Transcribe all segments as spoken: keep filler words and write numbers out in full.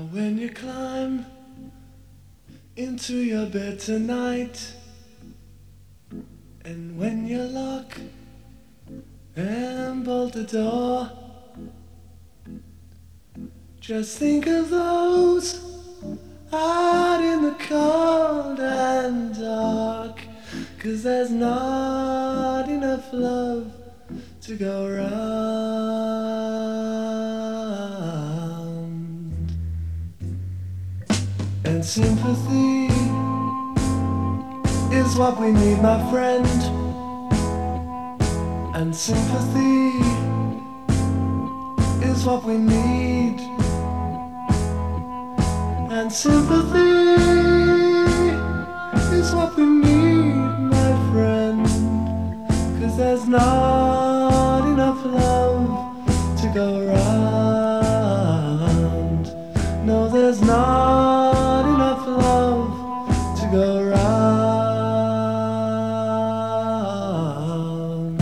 When you climb into your bed tonight, and when you lock and bolt the door, just think of those out in the cold and dark, 'cause there's not enough love to go round. And sympathy is what we need, my friend. And sympathy is what we need. And sympathy is what we need, my friend. 'Cause there's not enough love to go round. No, there's not enough love to go round.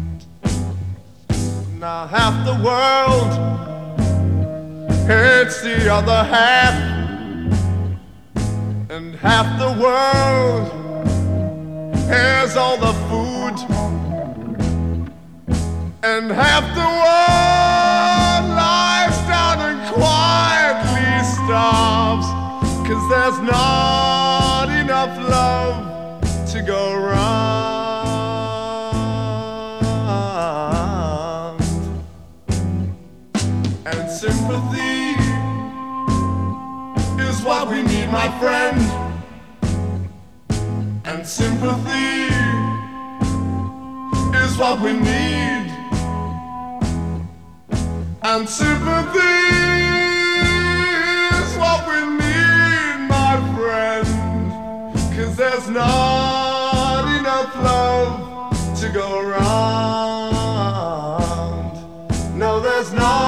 Now half the world hates the other half, and half the world has all the food, and half the world lies down and quietly starves, 'cause there's not enough love to go round. And sympathy is what we need, my friend. And sympathy is what we need. And sympathy is what we need, my friend. 'Cause there's not enough love to go round. No, there's not